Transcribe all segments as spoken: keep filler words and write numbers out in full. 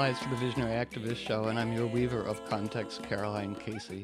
Allies to the Visionary Activist Show, and I'm your weaver of context, Caroline Casey.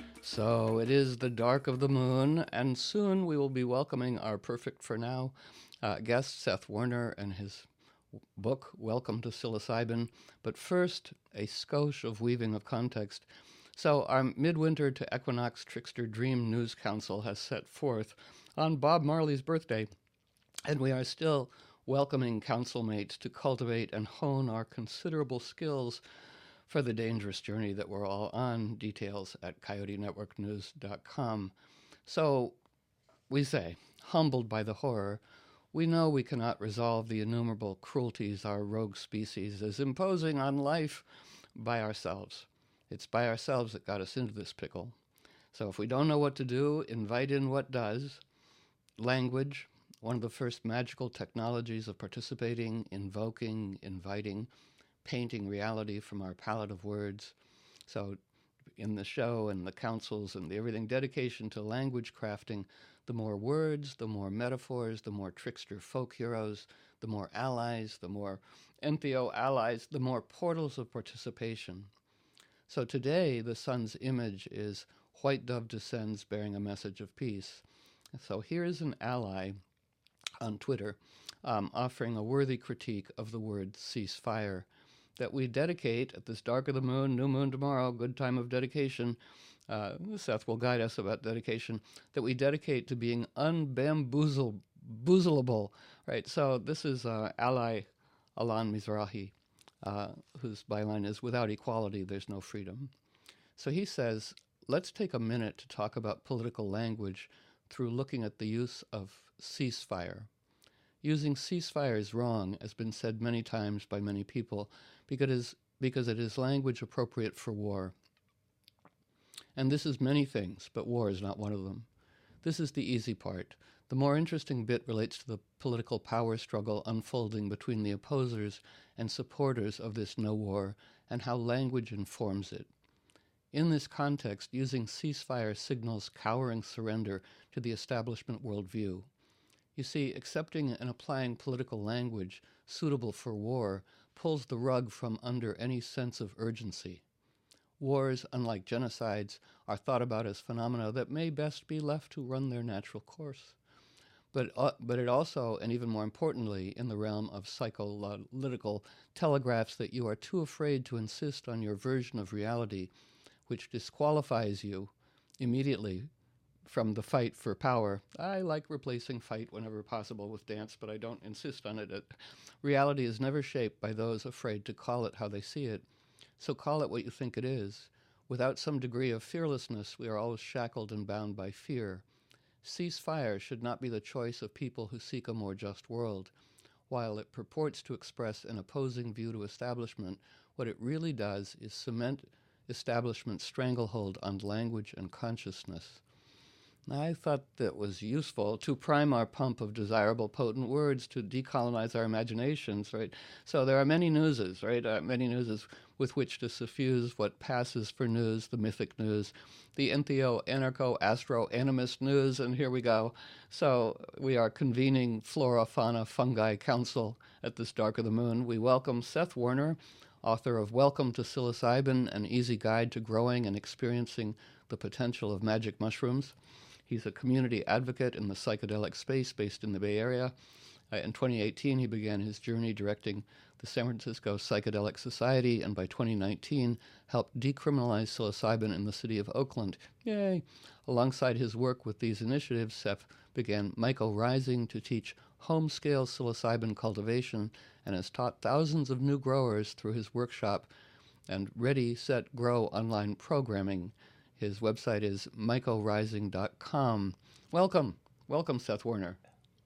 So it is the dark of the moon, and soon we will be welcoming our perfect for now uh, guest, Seth Warner, and his book, Welcome to Psilocybin. But first, a skosh of weaving of context. So our Midwinter to Equinox Trickster Dream News Council has set forth on Bob Marley's birthday, and we are still welcoming council mates to cultivate and hone our considerable skills for the dangerous journey that we're all on. Details at coyote network news dot com. So we say, humbled by the horror, we know we cannot resolve the innumerable cruelties our rogue species is imposing on life by ourselves. It's by ourselves that got us into this pickle. So if we don't know what to do, invite in what does. Language, one of the first magical technologies of participating, invoking, inviting, painting reality from our palette of words. So in the show and the councils and the everything, dedication to language crafting, the more words, the more metaphors, the more trickster folk heroes, the more allies, the more Entheo allies, the more portals of participation. So today, the sun's image is White Dove Descends bearing a message of peace. So here is an ally on Twitter um, offering a worthy critique of the word ceasefire that we dedicate at this dark of the moon, new moon tomorrow, good time of dedication. Uh, Seth will guide us about dedication, that we dedicate to being unbamboozleable, right? So this is uh, ally Alan Mizrahi, uh, whose byline is, without equality, there's no freedom. So he says, let's take a minute to talk about political language through looking at the use of ceasefire. Using ceasefire is wrong, has been said many times by many people, because it is, because it is language appropriate for war. And this is many things, but war is not one of them. This is the easy part. The more interesting bit relates to the political power struggle unfolding between the opposers and supporters of this no war, and how language informs it. In this context, using ceasefire signals cowering surrender to the establishment worldview. You see, accepting and applying political language suitable for war pulls the rug from under any sense of urgency. Wars, unlike genocides, are thought about as phenomena that may best be left to run their natural course. But, uh, but it also, and even more importantly, in the realm of psychoanalytical telegraphs that you are too afraid to insist on your version of reality, which disqualifies you immediately from the fight for power. I like replacing fight whenever possible with dance, but I don't insist on it. Reality is never shaped by those afraid to call it how they see it. So call it what you think it is. Without some degree of fearlessness, we are always shackled and bound by fear. Ceasefire should not be the choice of people who seek a more just world. While it purports to express an opposing view to establishment, what it really does is cement establishment's stranglehold on language and consciousness. I thought that was useful to prime our pump of desirable, potent words to decolonize our imaginations, right? So there are many newses, right? Uh, many newses with which to suffuse what passes for news, the mythic news, the entheo, anarcho, astro, animist news, and here we go. So we are convening Flora, Fauna, Fungi Council at this dark of the moon. We welcome Seth Warner, author of Welcome to Psilocybin, An Easy Guide to Growing and Experiencing the Potential of Magic Mushrooms. He's a community advocate in the psychedelic space based in the Bay Area. Uh, in twenty eighteen, he began his journey directing the San Francisco Psychedelic Society, and by twenty nineteen, helped decriminalize psilocybin in the city of Oakland. Yay! Alongside his work with these initiatives, Seth began Myco Rising to teach home-scale psilocybin cultivation, and has taught thousands of new growers through his workshop and Ready, Set, Grow online programming. His website is myco rising dot com. Welcome. Welcome, Seth Warner.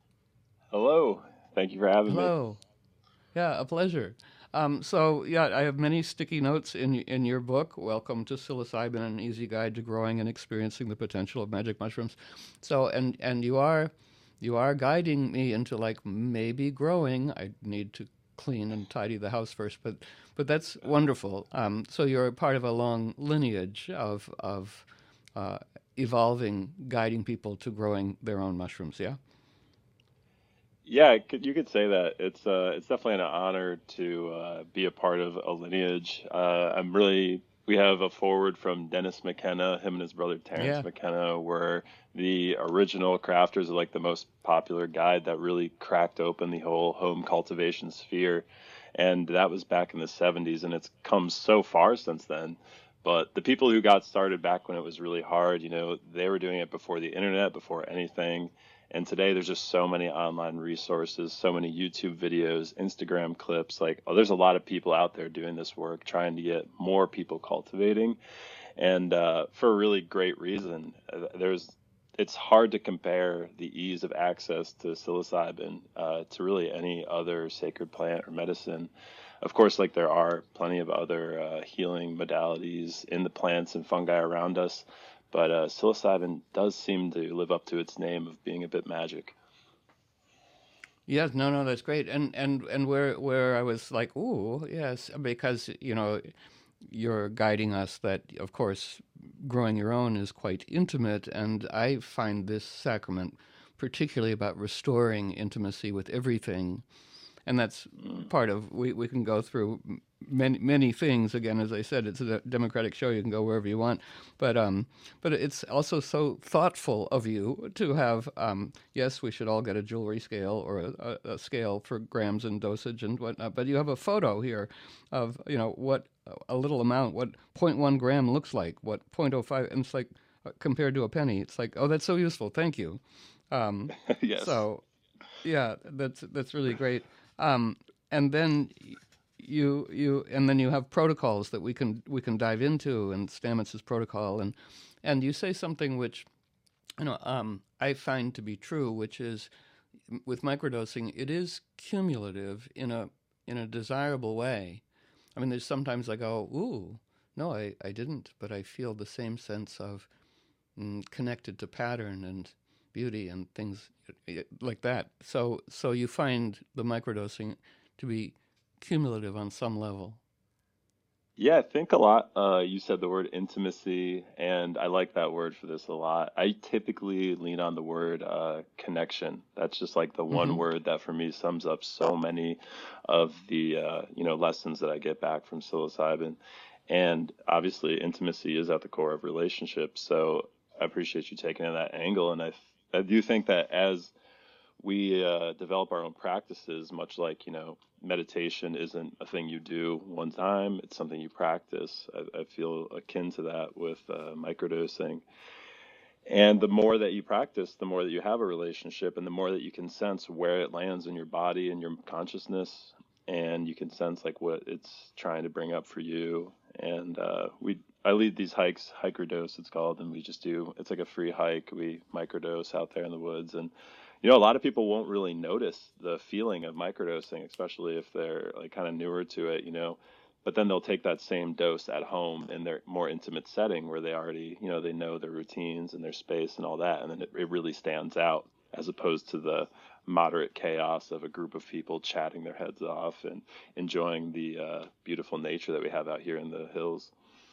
Hello. Thank you for having Hello. me. Hello. Yeah, a pleasure. Um, so, yeah, I have many sticky notes in in your book, Welcome to Psilocybin, An Easy Guide to Growing and Experiencing the Potential of Magic Mushrooms. So, and and you are you are guiding me into, like, maybe growing. I need to clean and tidy the house first, but but that's wonderful. Um, so you're a part of a long lineage of of uh, evolving, guiding people to growing their own mushrooms. Yeah. Yeah, it could, you could say that. It's uh, it's definitely an honor to uh, be a part of a lineage. Uh, I'm really, we have a forward from Dennis McKenna, him and his brother Terrence Yeah. McKenna were the original crafters of like the most popular guide that really cracked open the whole home cultivation sphere. And that was back in the seventies, and it's come so far since then. But the people who got started back when it was really hard, you know, they were doing it before the internet, before anything. And today there's just so many online resources, so many YouTube videos, Instagram clips. Like, oh, there's a lot of people out there doing this work, trying to get more people cultivating, and uh, for a really great reason. Uh, There's, it's hard to compare the ease of access to psilocybin uh, to really any other sacred plant or medicine. Of course, like there are plenty of other uh, healing modalities in the plants and fungi around us, but uh, psilocybin does seem to live up to its name of being a bit magic. Yes, no, no, that's great. And and and where where I was like, ooh, yes, because you know, you're guiding us that, of course, growing your own is quite intimate, and I find this sacrament particularly about restoring intimacy with everything, and that's Mm. part of we, we can go through many many things. Again, as I said, it's a democratic show, you can go wherever you want, but um but it's also so thoughtful of you to have, um yes, we should all get a jewelry scale or a, a, a scale for grams and dosage and whatnot, but you have a photo here of, you know, what a little amount, what zero point one gram looks like, what zero point zero five, and it's like, uh, compared to a penny, it's like, oh, that's so useful, thank you. um Yes. so yeah, that's that's really great. Um, and then you you and then you have protocols that we can we can dive into, and Stamets' protocol, and and you say something which, you know, um, I find to be true, which is, with microdosing, it is cumulative in a in a desirable way. I mean, there's sometimes I go, ooh, no, I, I didn't, but I feel the same sense of, mm, connected to pattern and beauty and things like that. So so you find the microdosing to be cumulative on some level. Yeah, I think a lot. Uh, you said the word intimacy, and I like that word for this a lot. I typically lean on the word uh, connection. That's just like the one Hmm. word that for me sums up so many of the uh, you know lessons that I get back from psilocybin. And obviously, intimacy is at the core of relationships. So I appreciate you taking that angle, and I I do think that as we uh, develop our own practices, much like, you know, meditation isn't a thing you do one time, it's something you practice. I, I feel akin to that with uh, microdosing. And the more that you practice, the more that you have a relationship, and the more that you can sense where it lands in your body and your consciousness, and you can sense like what it's trying to bring up for you. And uh, we, I lead these hikes, hiker dose it's called, and we just do. It's like a free hike. We microdose out there in the woods, and you know, a lot of people won't really notice the feeling of microdosing, especially if they're like kind of newer to it, you know. But then they'll take that same dose at home in their more intimate setting where they already, you know, they know their routines and their space and all that. And then it, it really stands out as opposed to the moderate chaos of a group of people chatting their heads off and enjoying the uh, beautiful nature that we have out here in the hills.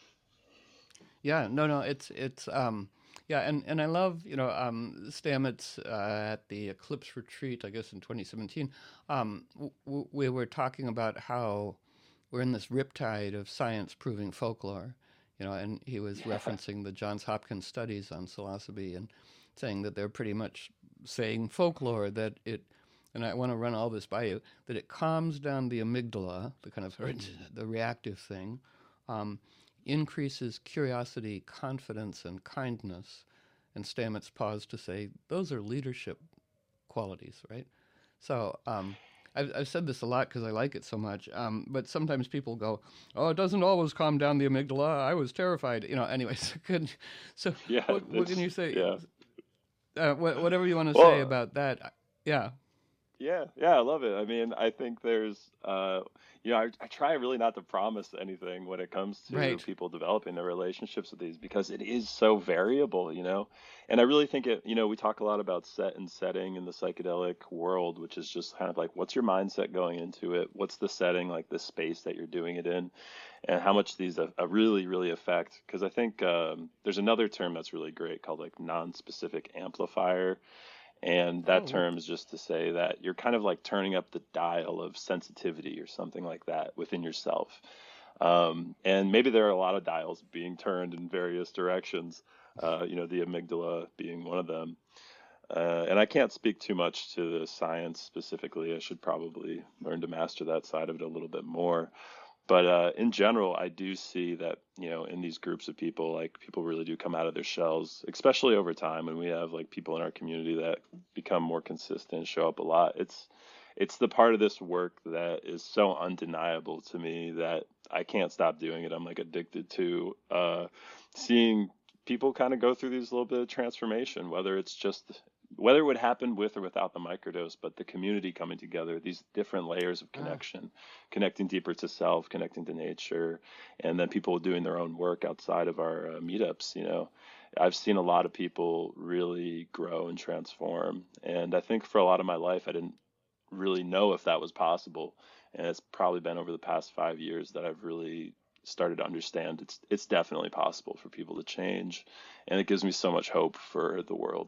Yeah, no, no, it's it's um yeah, and and I love, you know, um Stamets, uh, at the Eclipse Retreat, I guess in twenty seventeen. Um, w- w- we were talking about how we're in this riptide of science proving folklore, you know, and he was Yeah. referencing the Johns Hopkins studies on psilocybe and saying that they're pretty much saying folklore, that it, and I want to run all this by you, that it calms down the amygdala, the kind of the reactive thing, um, increases curiosity, confidence, and kindness. And Stamets paused to say, those are leadership qualities, right? So um, I've, I've said this a lot because I like it so much. Um, but sometimes people go, "Oh, it doesn't always calm down the amygdala. I was terrified." You know. Anyways, good. So Yeah, what what can it's you say? yeah. Uh, wh- whatever you want to say Well, about that. uh, Yeah. yeah, yeah, I love it. I mean, I think there's, uh, you know, I, I try really not to promise anything when it comes to Right. people developing their relationships with these because it is so variable, you know. And I really think it, you know, we talk a lot about set and setting in the psychedelic world, which is just kind of like, what's your mindset going into it? What's the setting, like the space that you're doing it in, and how much these uh, uh, really, really affect? Because I think um, there's another term that's really great called like non-specific amplifier, And that Oh, term is just to say that you're kind of like turning up the dial of sensitivity or something like that within yourself. Um, and maybe there are a lot of dials being turned in various directions, uh, you know, the amygdala being one of them. Uh, and I can't speak too much to the science specifically. I should probably learn to master that side of it a little bit more. But uh, in general, I do see that, you know, in these groups of people, like people really do come out of their shells, especially over time. And we have like people in our community that become more consistent, show up a lot. It's it's the part of this work that is so undeniable to me that I can't stop doing it. I'm like addicted to uh, seeing people kind of go through these little bit of transformation, whether it's just whether it would happen with or without the microdose, but the community coming together, these different layers of ah, connection, connecting deeper to self, connecting to nature, and then people doing their own work outside of our uh, meetups. You know, I've seen a lot of people really grow and transform, and I think for a lot of my life, I didn't really know if that was possible, and it's probably been over the past five years that I've really started to understand it's it's definitely possible for people to change, and it gives me so much hope for the world.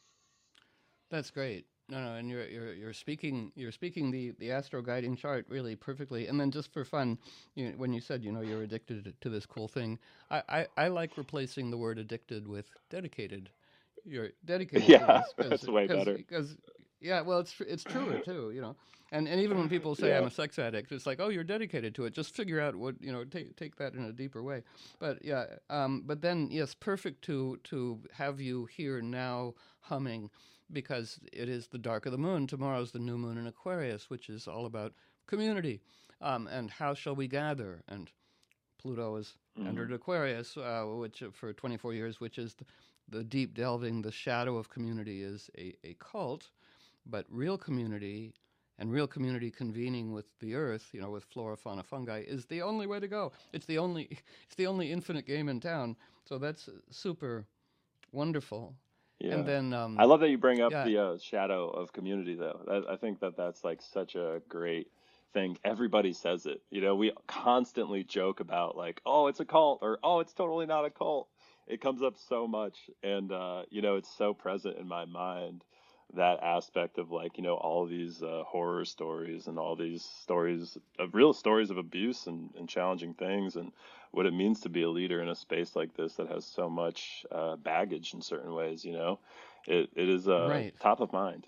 that's great. No, no, and you're you're you're speaking you're speaking the the astro guiding chart really perfectly. And then just for fun, you know, when you said you know you're addicted to this cool thing, I I, I like replacing the word addicted with dedicated. You're dedicated to Yeah, this because that's way because better. because yeah, well, it's tr- it's truer too, you know. And and even when people say I'm Yeah. a sex addict, it's like, oh, you're dedicated to it. Just figure out what you know. Take take that in a deeper way. But yeah, um, but then yes, perfect to to have you here now humming, because it is the dark of the moon. Tomorrow's the new moon in Aquarius, which is all about community, um, and how shall we gather. And Pluto has Hmm. entered Aquarius, uh, which uh, for twenty-four years, which is the, the deep delving, the shadow of community is a, a cult, but real community and real community convening with the earth, you know, with flora, fauna, fungi, is the only way to go. It's the only, it's the only infinite game in town. So that's super wonderful. And Yeah. then, I um, love that you bring up yeah, the uh, shadow of community, though. I, I think that that's like such a great thing. Everybody says it. You know, we constantly joke about like, oh, it's a cult, or oh, it's totally not a cult. It comes up so much, and uh, you know, it's so present in my mind, that aspect of like, you know, all these uh, horror stories and all these stories of real stories of abuse and, and challenging things, and what it means to be a leader in a space like this that has so much uh, baggage in certain ways. You know, it it is uh, right. top of mind.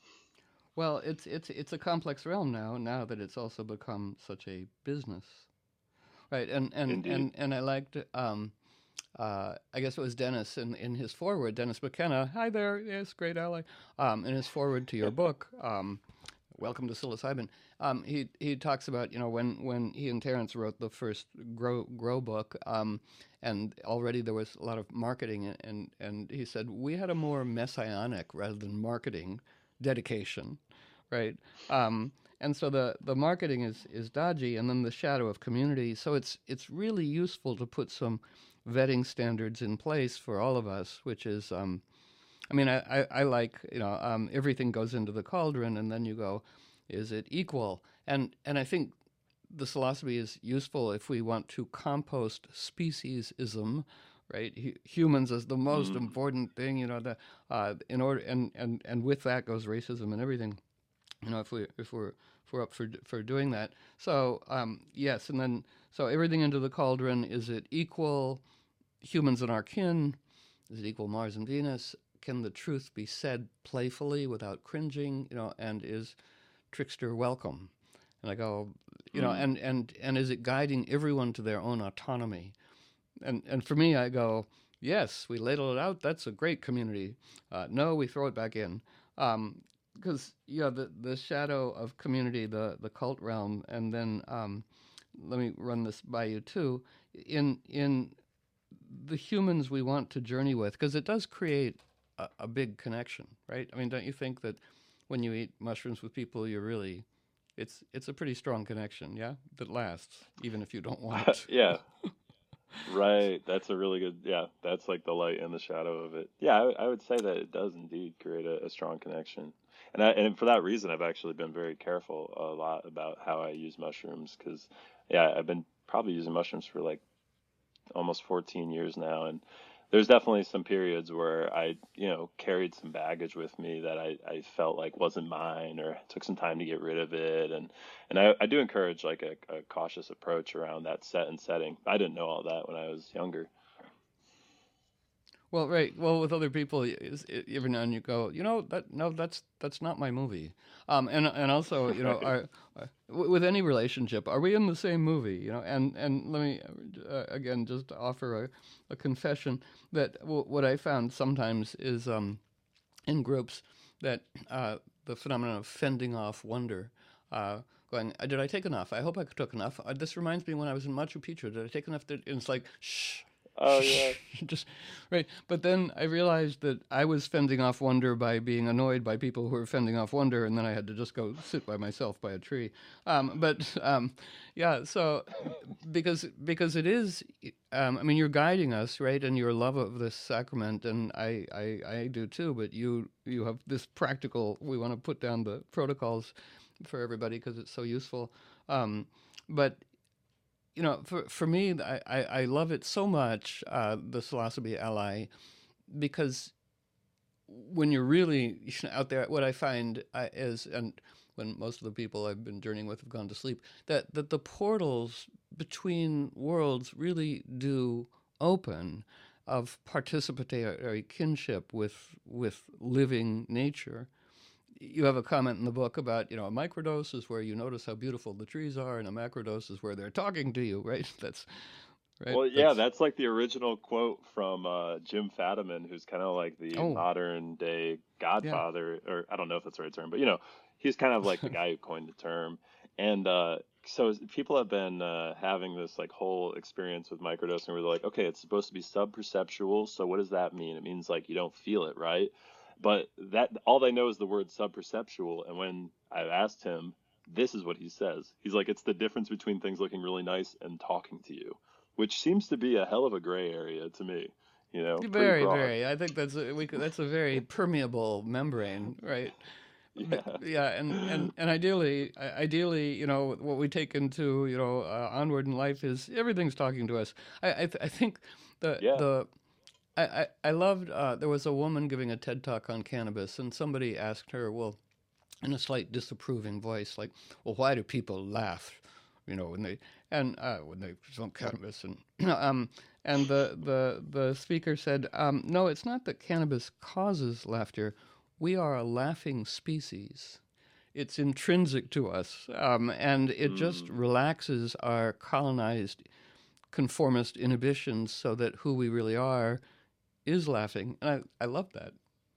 Well, it's it's it's a complex realm now. Now that it's also become such a business, right? And and Indeed. and and I liked. Um, uh, I guess it was Dennis in, in his foreword, Dennis McKenna. Hi there, yes, great ally. Um, in his foreword to your book, um, Welcome to Psilocybin. Um, he he talks about you know when, when he and Terrence wrote the first grow grow book, um, and already there was a lot of marketing, and and he said we had a more messianic rather than marketing dedication, right? Um, and so the, the marketing is, is dodgy, and then the shadow of community. So it's it's really useful to put some vetting standards in place for all of us, which is um, I mean, I, I, I like, you know, um, everything goes into the cauldron and then you go, is it equal? And, and I think this philosophy is useful if we want to compost speciesism, right? Hu- humans as the most Mm. important thing, you know, the, uh, in order, and, and, and with that goes racism and everything, you know, if we, if we're, if we're up for, for doing that. So, um, yes. And then, so everything into the cauldron, is it equal humans and our kin? Is it equal Mars and Venus? Can the truth be said playfully without cringing? You know, and is trickster welcome? And I go, you know, Mm. and and and is it guiding everyone to their own autonomy? And and for me, I go, yes, we ladle it out. That's a great community. Uh, no, we throw it back in. Um, because yeah, the the shadow of community, the the cult realm, and then um, let me run this by you too. In in the humans we want to journey with, because it does create a, a big connection, right? I mean, don't you think that when you eat mushrooms with people, you're really, it's it's a pretty strong connection, yeah, that lasts even if you don't want it. Yeah. Right. That's a really good, yeah, that's like the light and the shadow of it. Yeah, I, I would say that it does indeed create a, a strong connection. And I, and for that reason, I've actually been very careful a lot about how I use mushrooms because, yeah, I've been probably using mushrooms for like almost fourteen years now. And there's definitely some periods where I, you know, carried some baggage with me that I, I felt like wasn't mine, or took some time to get rid of it. And, and I, I do encourage like a, a cautious approach around that set and setting. I didn't know all that when I was younger. Well, right. Well, with other people, y- is- i- every now and you go, you know, that no, that's that's not my movie. Um, and and also, you know, Right. are, uh, w- with any relationship, are we in the same movie? You know, and and let me uh, again just offer a, a confession that w- what I found sometimes is um, in groups that uh, the phenomenon of fending off wonder. Uh, Going, "Uh, did I take enough? I hope I took enough. Uh, this reminds me when I was in Machu Picchu. Did I take enough? Did, and it's like, shh, Oh shh, yeah. just right. But then I realized that I was fending off wonder by being annoyed by people who were fending off wonder, and then I had to just go sit by myself by a tree. Um, but um, yeah, so because because it is, um, I mean, you're guiding us, right, and your love of this sacrament, and I, I I do too. But you you have this practical. We want to put down the protocols for everybody because it's so useful. Um, but you know, for for me, I, I, I love it so much, uh, the Philosophy Ally, because when you're really out there, what I find uh, is, and when most of the people I've been journeying with have gone to sleep, that, that the portals between worlds really do open of participatory kinship with with living nature. You have a comment in the book about, you know, a microdose is where you notice how beautiful the trees are, and a macrodose is where they're talking to you, right? That's right. Well, yeah, That's that's like the original quote from uh, Jim Fadiman, who's kind of like the oh modern day yeah. godfather, or I don't know if that's the right term, but you know, he's kind of like the guy who coined the term. And uh, so people have been uh, having this like whole experience with microdosing where they're like, okay, it's supposed to be sub-perceptual. So what does that mean? It means like you don't feel it, right? But that all they know is the word sub-perceptual. And when I've asked him, this is what he says. He's like, it's the difference between things looking really nice and talking to you, which seems to be a hell of a gray area to me. You know, pretty Very, broad. very. I think that's a, we could, that's a very permeable membrane, right? B- Yeah. Yeah, and, and, and ideally, i- ideally, you know, what we take into, you know, uh, onward in life is everything's talking to us. I, I, th- I think the Yeah. the I, I, I loved. Uh, there was a woman giving a TED talk on cannabis, and somebody asked her, well, in a slight disapproving voice, like, "Well, why do people laugh, you know, when they and uh, when they smoke cannabis?" And um, and the the the speaker said, um, "No, it's not that cannabis causes laughter. We are a laughing species. It's intrinsic to us, um, and it just Mm, relaxes our colonized conformist inhibitions, so that who we really are is laughing." And I I love that.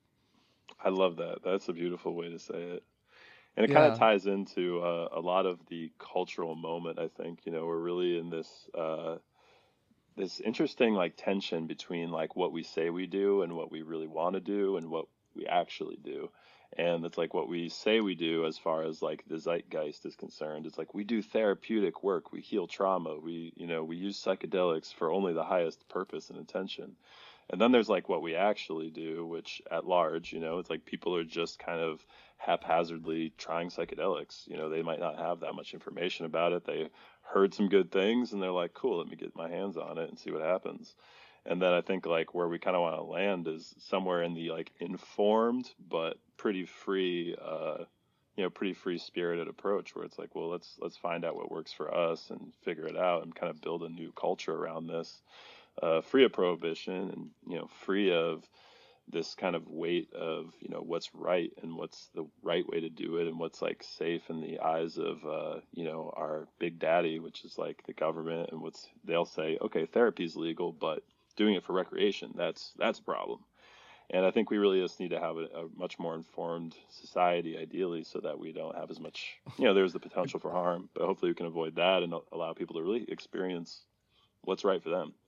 I love that. That's a beautiful way to say it. And it kind of Yeah. ties into uh, a lot of the cultural moment, I think. You know, we're really in this uh, this interesting like tension between like what we say we do and what we really want to do and what we actually do. And it's like what we say we do as far as like the zeitgeist is concerned. It's like we do therapeutic work, we heal trauma, we, you know, we use psychedelics for only the highest purpose and intention. And then there's like what we actually do, which at large, you know, it's like people are just kind of haphazardly trying psychedelics. You know, they might not have that much information about it. They heard some good things and they're like, cool, let me get my hands on it and see what happens. And then I think like where we kind of want to land is somewhere in the like informed but pretty free, uh, you know, pretty free spirited approach where it's like, well, let's let's find out what works for us and figure it out and kind of build a new culture around this, uh, free of prohibition and you know, free of this kind of weight of you know what's right and what's the right way to do it and what's like safe in the eyes of uh, you know our big daddy, which is like the government, and what's they'll say, okay, therapy is legal, but doing it for recreation, that's that's a problem. And I think we really just need to have a, a much more informed society, ideally, so that we don't have as much, you know, there's the potential for harm, but hopefully we can avoid that and allow people to really experience what's right for them.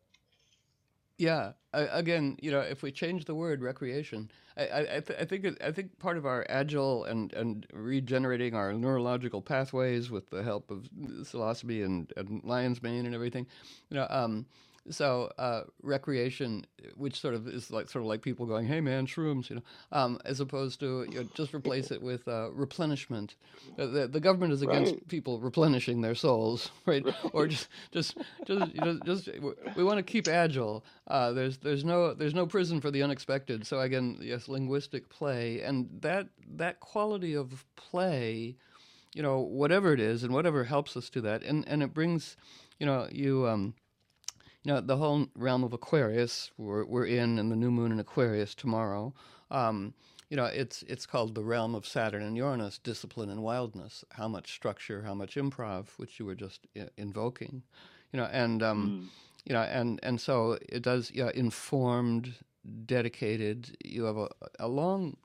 Yeah. I, again, you know, if we change the word recreation, I, I, I, th- I think it, I think part of our agile and, and regenerating our neurological pathways with the help of psilocybin and, and lion's mane and everything, you know, um, so uh, recreation, which sort of is like sort of like people going, "Hey man, shrooms," you know, um, as opposed to you know, just replace it with uh, replenishment. Uh, the, the government is against Right. people replenishing their souls, right? Or Right. just just just you know, just we want to keep agile. Uh, there's there's no there's no prison for the unexpected. So again, yes, linguistic play, and that that quality of play, you know, whatever it is, and whatever helps us do that, and and it brings, you know, you. Um, you know, the whole realm of Aquarius we're, we're in, and the new moon in Aquarius tomorrow. Um, you know, it's it's called the realm of Saturn and Uranus, discipline and wildness. How much structure, how much improv, which you were just I- invoking. You know, and um, Mm. you know, and and so it does. Yeah, informed, dedicated. You have a a long,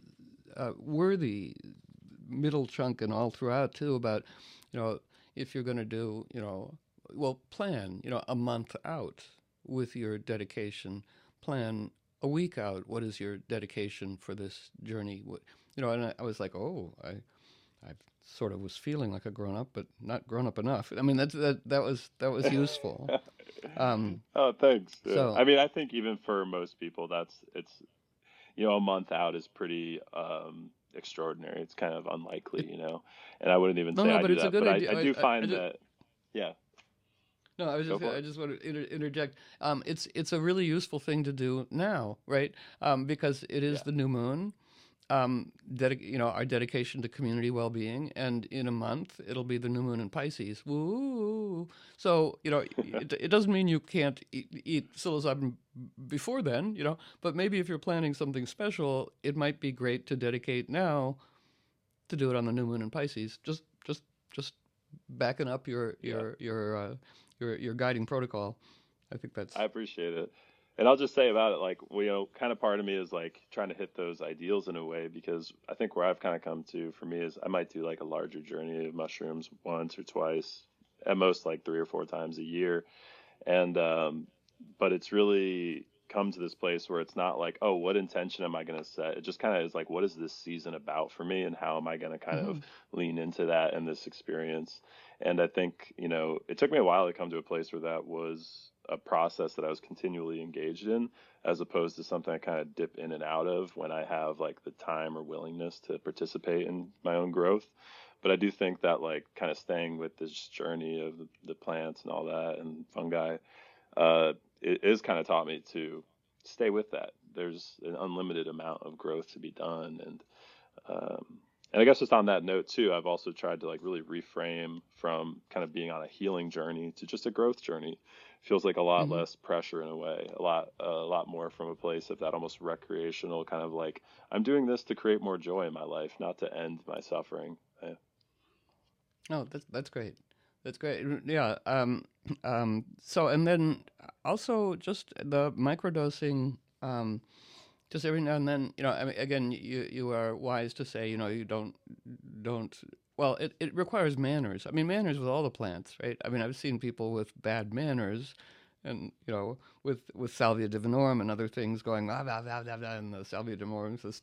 uh, worthy middle chunk and all throughout too about, you know, if you're going to do, you know, well, plan, you know, a month out with your dedication. Plan a week out. What is your dedication for this journey? What, you know, and I, I was like, oh, I, I sort of was feeling like a grown up, but not grown up enough. I mean, that's that that was that was useful. Um, Oh, thanks. Yeah. so I mean, I think even for most people, that's it's you know a month out is pretty um, extraordinary. It's kind of it, unlikely, you know, and I wouldn't even no, say no, I but do it's a that, good but I idea. I I, do I, I find just that yeah, No, I was go just for I it. just want to inter- interject. Um, it's it's a really useful thing to do now, right? Um, because it is Yeah. the new moon. Um, dedic- you know, our dedication to community well-being, and in a month it'll be the new moon in Pisces. Woo! So you know, it, it doesn't mean you can't eat, eat psilocybin before then, you know. But maybe if you're planning something special, it might be great to dedicate now to do it on the new moon in Pisces. Just just just backing up your Yeah. your your uh, your your guiding protocol. I think that's I appreciate it. And I'll just say about it, like, well, you know, kind of part of me is like trying to hit those ideals in a way because I think where I've kind of come to for me is I might do like a larger journey of mushrooms once or twice, at most like three or four times a year. And, um, but it's really come to this place where it's not like, oh, what intention am I going to set? It just kind of is like, what is this season about for me and how am I going to kind of hmm lean into that and this experience? And I think, you know, it took me a while to come to a place where that was a process that I was continually engaged in, as opposed to something I kind of dip in and out of when I have like the time or willingness to participate in my own growth. But I do think that like kind of staying with this journey of the, the plants and all that and fungi, uh, it is kind of taught me to stay with that. There's an unlimited amount of growth to be done, and um, and I guess just on that note too, I've also tried to like really reframe from kind of being on a healing journey to just a growth journey. Feels like a lot hmm less pressure in a way, a lot a lot more from a place of that almost recreational kind of like I'm doing this to create more joy in my life, not to end my suffering. Yeah. Oh, that's that's great. That's great. Yeah. Um, um, so and then also just the microdosing. Um, just every now and then, you know. I mean, again, you you are wise to say, you know, you don't don't. Well, it, it requires manners. I mean, manners with all the plants, right? I mean, I've seen people with bad manners, and you know, with with salvia divinorum and other things going blah blah blah blah, blah and the salvia divinorum says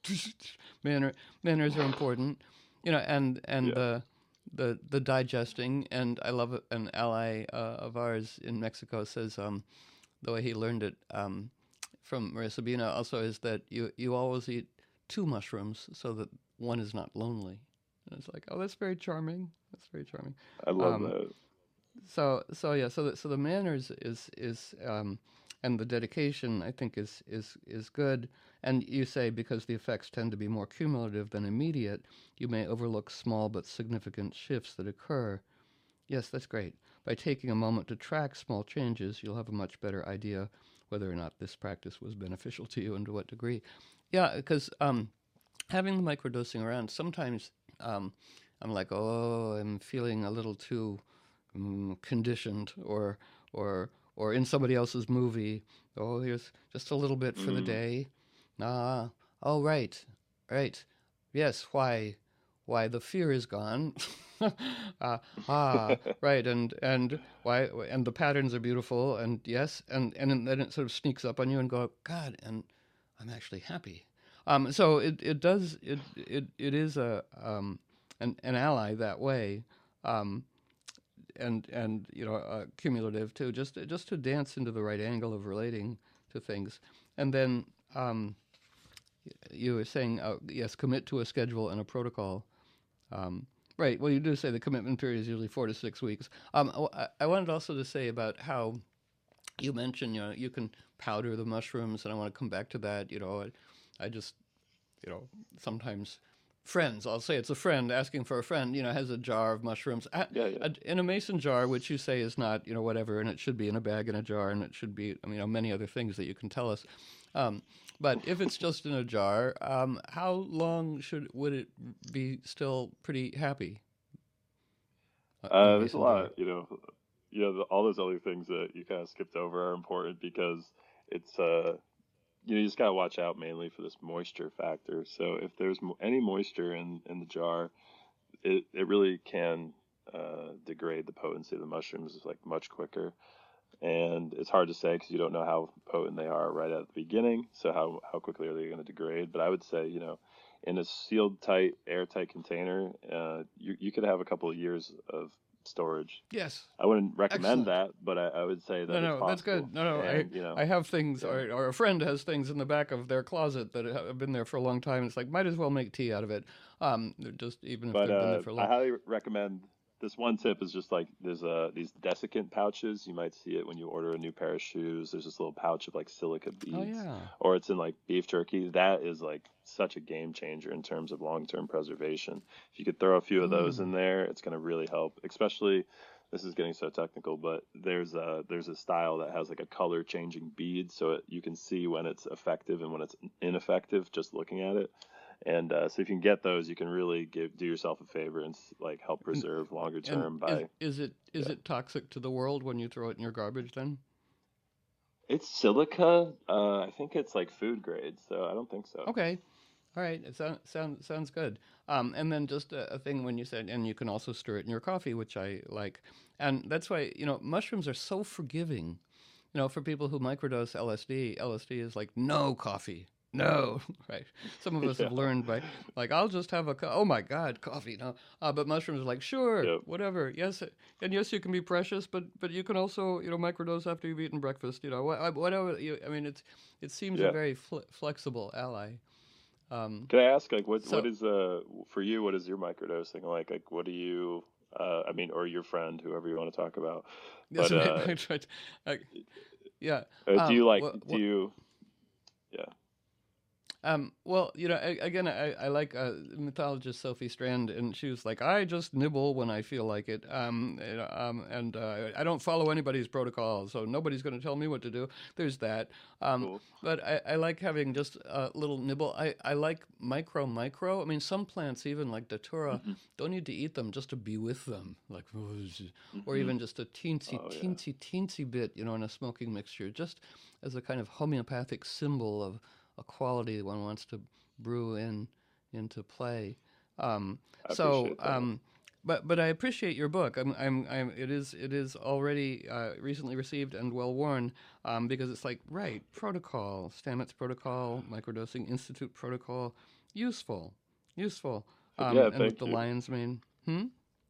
manner manners are important, you know, and and Yeah. the the the digesting. And I love it. An ally uh, of ours in Mexico says um, the way he learned it um, from Maria Sabina also is that you you always eat two mushrooms so that one is not lonely. And it's like, oh, that's very charming. That's very charming. I love Um, that. so so yeah, so the, so the manners is is um, and the dedication I think is is is good. And you say because the effects tend to be more cumulative than immediate, you may overlook small but significant shifts that occur. Yes, that's great. By taking a moment to track small changes, you'll have a much better idea whether or not this practice was beneficial to you and to what degree. Yeah, because um, having the microdosing around, sometimes um, I'm like, oh, I'm feeling a little too um, conditioned, or or or in somebody else's movie. Oh, here's just a little bit for the Mm. day. Ah, oh, right, right. Yes, why, why the fear is gone. uh, ah, right, and and why, and the patterns are beautiful, and yes, and and then it sort of sneaks up on you and go, God, and I'm actually happy. Um, so it, it does it it it is a um, an an ally that way. Um, and and you know uh, cumulative too, just just to dance into the right angle of relating to things, and then um, you were saying uh, yes, commit to a schedule and a protocol. Um, right. Well, you do say the commitment period is usually four to six weeks. Um, I, I wanted also to say about how you mentioned, you know, you can powder the mushrooms, and I want to come back to that. You know, I, I just, you know, sometimes friends, I'll say it's a friend asking for a friend, you know, has a jar of mushrooms a, Yeah, yeah. a, in a mason jar, which you say is not, you know, whatever, and it should be in a bag in a jar, and it should be, I mean, you know, many other things that you can tell us. Um, but if it's just in a jar, um, how long should would it be still pretty happy uh, in a Uh, there's a mason jar? lot, you know, you know, the, all those other things that you kind of skipped over are important because it's, uh, you know, you just gotta watch out mainly for this moisture factor. So if there's mo- any moisture in in the jar, it it really can uh, degrade the potency of the mushrooms like much quicker. And it's hard to say because you don't know how potent they are right at the beginning. So how how quickly are they going to degrade? But I would say, you know, in a sealed tight, airtight container, uh, you you could have a couple of years of storage. Yes. I wouldn't recommend Excellent. that, but I, I would say No, that it's no, that's possible. good. No, no, I, And you know, I have things, yeah. or, or a friend has things in the back of their closet that have been there for a long time. It's like, might as well make tea out of it, um, just even if But they've been there uh, for a I long. highly recommend this one tip is just like there's uh, these desiccant pouches. You might see it when you order a new pair of shoes. There's this little pouch of like silica Oh beads, yeah. or it's in like beef jerky. That is like such a game changer in terms of long-term preservation. If you could throw a few of those Mm. in there, it's going to really help. Especially, this is getting so technical, but there's a there's a style that has like a color changing bead, so it, you can see when it's effective and when it's ineffective just looking at it. And uh, so if you can get those, you can really give do yourself a favor and like help And, preserve longer and term is by is it is yeah. it toxic to the world when you throw it in your garbage? Then It's silica. Uh, I think it's like food grade, so I don't think so. okay, all right. It sounds sound, sounds good. Um, and then just a, a thing when you said, and you can also stir it in your coffee, which I like. And that's why you know mushrooms are so forgiving. You know, for people who microdose L S D, L S D is like no coffee. No, right. Some of us Yeah. have learned by, like, I'll just have a, co- oh my God, coffee, no. Uh, but mushrooms are like, sure, Yep. whatever. Yes, and yes, you can be precious, but but you can also, you know, microdose after you've eaten breakfast. You know, wha- whatever. You, I mean, it's it seems a Yeah. very fl- flexible ally. Um, Can I ask, like, what what so is uh for you? What is your microdosing like? Like, what do you? Uh, I mean, or your friend, whoever you want to talk about. that's But right. uh, I tried. I, yeah. uh, do Um, you like? what, Do what you? Yeah. Um, well, you know, I, again, I, I like uh, mythologist Sophie Strand, and she was like, I just nibble when I feel like it, um, you know, um, and uh, I don't follow anybody's protocol, so nobody's going to tell me what to do. There's that. Um, Cool. but I, I like having just a little nibble. I, I like micro, micro. I mean, some plants, even like Datura, hmm don't need to eat them just to be with them, like, or hmm even just a teensy, Oh yeah. teensy, teensy bit, you know, in a smoking mixture, just as a kind of homeopathic symbol of a quality one wants to brew in into play. Um, I so, appreciate that. um, but but I appreciate your book. I'm, I'm, I'm it is it is already uh, recently received and well worn um, because it's like right protocol, Stamets protocol, microdosing institute protocol, useful, useful, um, Yeah. and with Thank the you. lion's mane. Hmm.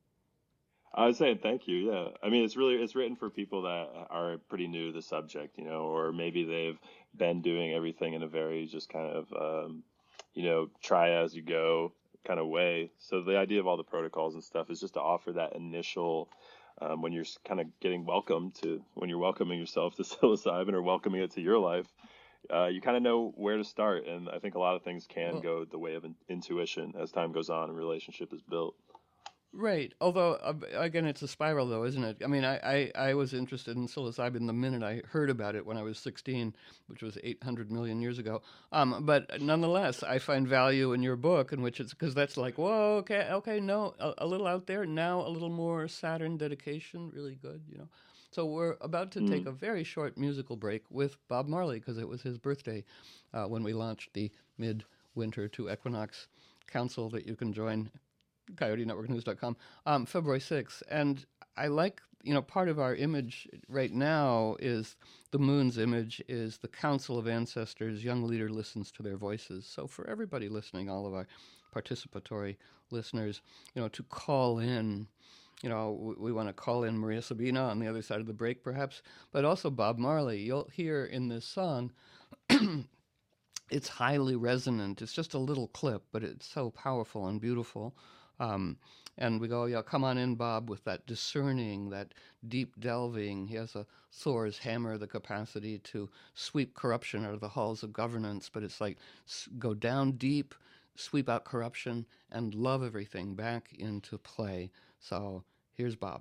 I was saying thank you. Yeah. I mean, it's really it's written for people that are pretty new to the subject, you know, or maybe they've been doing everything in a very just kind of um, you know, try as you go kind of way. So the idea of all the protocols and stuff is just to offer that initial um, when you're kind of getting welcome to when you're welcoming yourself to psilocybin or welcoming it to your life. Uh, you kind of know where to start, and I think a lot of things can Well, go the way of in- intuition as time goes on and relationship is built. right. Although, uh, again, it's a spiral, though, isn't it? I mean, I, I, I was interested in psilocybin the minute I heard about it when I was sixteen, which was eight hundred million years ago. Um, but nonetheless, I find value in your book, in which it's because that's like, whoa, okay, okay, no, a, a little out there, now a little more Saturn dedication, really good, you know. So we're about to take Mm. a very short musical break with Bob Marley because it was his birthday uh, when we launched the Midwinter to Equinox Council that you can join coyote network news dot com, um, February sixth. And I like, you know, part of our image right now is the moon's image is the Council of Ancestors. Young leader listens to their voices. So for everybody listening, all of our participatory listeners, you know, to call in you know, we, we want to call in Maria Sabina on the other side of the break, perhaps, but also Bob Marley. You'll hear in this song, it's highly resonant. It's just a little clip, but it's so powerful and beautiful. Um, and we go, yeah, come on in, Bob, with that discerning, that deep delving. He has a Thor's hammer, the capacity to sweep corruption out of the halls of governance, but it's like go down deep, sweep out corruption, and love everything back into play. So here's Bob.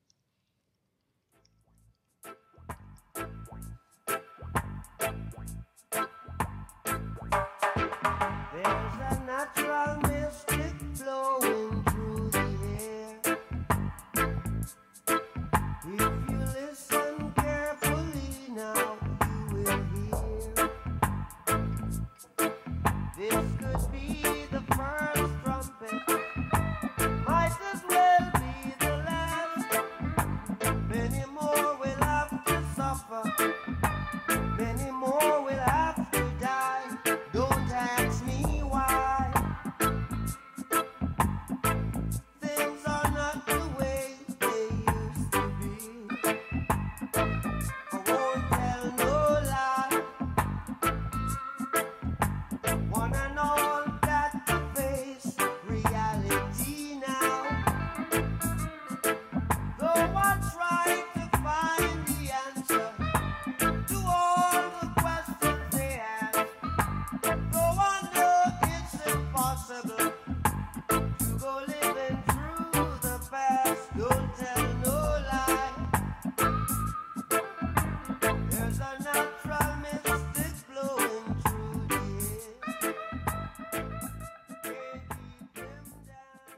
There's a natural mystic flowing through the air. If you listen carefully now, you will hear. This could be the first trumpet, might as well be the last. Many more will have to suffer, many more will have to die. Don't ask me why. Things are not the way they used to be. I won't tell no lie. One and all got to face reality now. Though I try to find the answer to all the questions they ask, though I know it's impossible to go living through the past. Don't tell no lie. There's a natural mystic flowing through the air. Can't keep him down.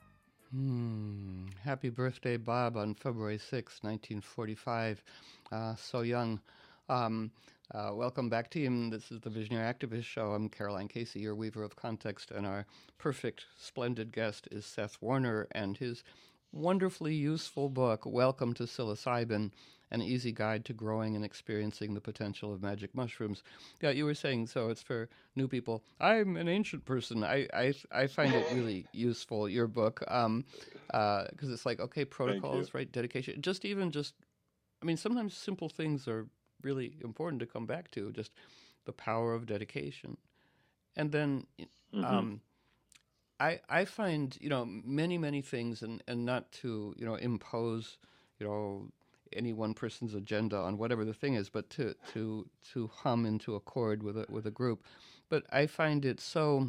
Hmm. Happy birthday, Bob, on February sixth, nineteen forty-five. Uh, so young. Um, uh, welcome back, team. This is the Visionary Activist Show. I'm Caroline Casey, your weaver of context, and our perfect, splendid guest is Seth Warner and his wonderfully useful book, Welcome to Psilocybin, An Easy Guide to Growing and Experiencing the Potential of Magic Mushrooms. Yeah, you were saying, so it's for new people. I'm an ancient person. I, I, I find it really useful, your book, um, uh, because it's like, okay, protocols, right, dedication, just even just, I mean, sometimes simple things are really important to come back to, just the power of dedication. And then Mm-hmm. um, I, I find, you know, many, many things, and, and not to, you know, impose, you know, any one person's agenda on whatever the thing is, but to, to, to hum into accord with a, with a group. But I find it so,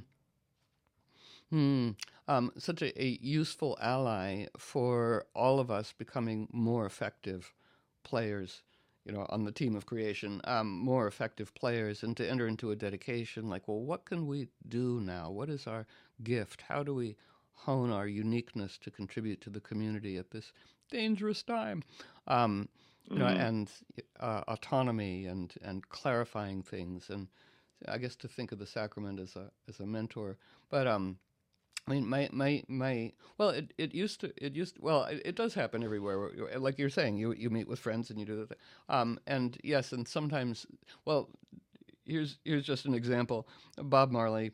hmm, um, such a, a useful ally for all of us becoming more effective players, you know, on the team of creation, um, more effective players, and to enter into a dedication like, well, what can we do now? What is our gift? How do we hone our uniqueness to contribute to the community at this dangerous time? Um, you know, Mm-hmm. and uh, autonomy and, and clarifying things, and I guess to think of the sacrament as a as a mentor. But um, I mean, my, my, my, well, it, it used to, it used, well, it, it does happen everywhere. where you- Like you're saying, you, you meet with friends and you do the thing. Um, and yes, and sometimes, well, here's, here's just an example. Bob Marley,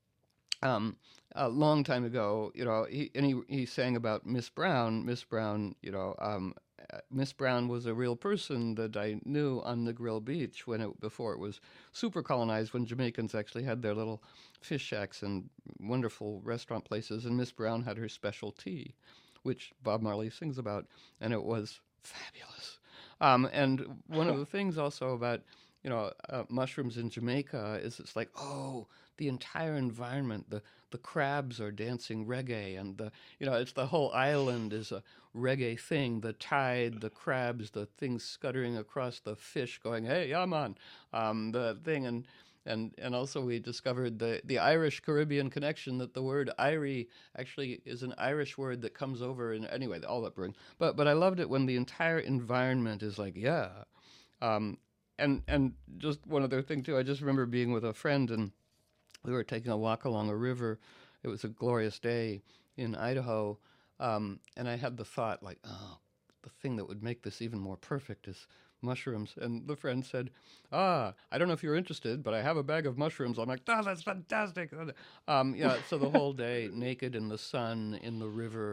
um, a long time ago, you know, he, and he, he sang about Miss Brown. Miss Brown, you know, um, uh, Miss Brown was a real person that I knew on Negril Beach when it, before it was super colonized, when Jamaicans actually had their little fish shacks and wonderful restaurant places, and Miss Brown had her special tea, which Bob Marley sings about, and it was fabulous. Um, and one of the things also about, you know, uh, mushrooms in Jamaica is it's like, oh, the entire environment, the the crabs are dancing reggae, and the, you know, it's the whole island is a reggae thing. The tide, the crabs, the things scuttering across, the fish going, hey, yeah, man, um, the thing, and and and also we discovered the the Irish Caribbean connection, that the word Irie actually is an Irish word that comes over, and anyway, all that brings. But but I loved it when the entire environment is like, yeah. Um, and and just one other thing too. I just remember being with a friend, and we were taking a walk along a river. It was a glorious day in Idaho, um, and I had the thought like, oh, the thing that would make this even more perfect is mushrooms. And the friend said, ah, I don't know if you're interested, but I have a bag of mushrooms. I'm like, oh, that's fantastic. Um, yeah, so the whole day, naked in the sun, in the river,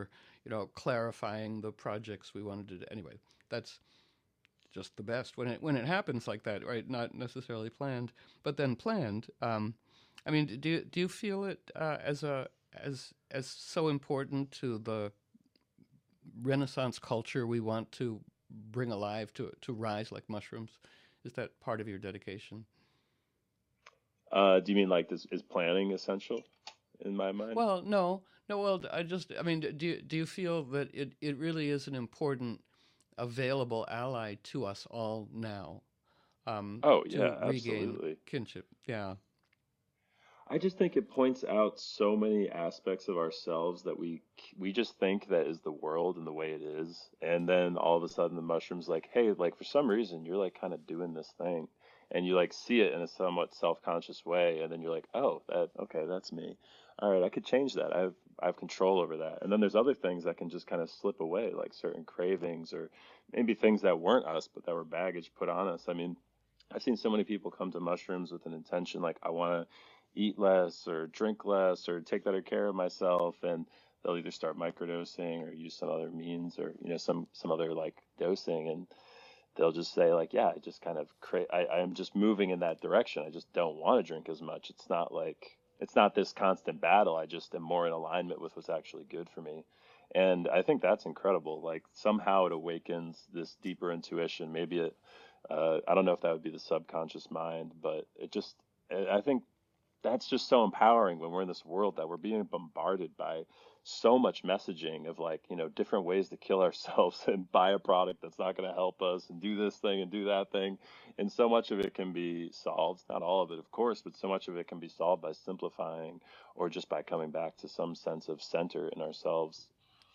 you know, clarifying the projects we wanted to do. Anyway, that's just the best when it when it happens like that, right? Not necessarily planned, but then planned. Um, I mean, do you, do you feel it uh, as a as as so important to the Renaissance culture we want to bring alive, to to rise like mushrooms? Is that part of your dedication? Uh, do you mean like this is planning essential in my mind? Well, no, no. Well, I just, I mean, do you, do you feel that it, it really is an important, available ally to us all now, um, Oh to yeah, regain absolutely. kinship? Yeah. I just think it points out so many aspects of ourselves that we we just think that is the world and the way it is, and then all of a sudden the mushroom's like, hey, like for some reason you're like kind of doing this thing, and you like see it in a somewhat self-conscious way, and then you're like, oh, that okay, that's me. All right, I could change that. I have I have control over that. And then there's other things that can just kind of slip away, like certain cravings or maybe things that weren't us but that were baggage put on us. I mean, I've seen so many people come to mushrooms with an intention like I want to eat less or drink less or take better care of myself, and they'll either start microdosing or use some other means or you know some some other like dosing, and they'll just say like, yeah, I just kind of cra- I I'm just moving in that direction. I just don't want to drink as much. It's not like it's not this constant battle. I just am more in alignment with what's actually good for me. And I think that's incredible. Like somehow it awakens this deeper intuition. Maybe it, uh, I don't know if that would be the subconscious mind, but it just, I I think that's just so empowering when we're in this world that we're being bombarded by so much messaging of like, you know, different ways to kill ourselves and buy a product that's not going to help us and do this thing and do that thing. And so much of it can be solved, not all of it, of course, but so much of it can be solved by simplifying or just by coming back to some sense of center in ourselves.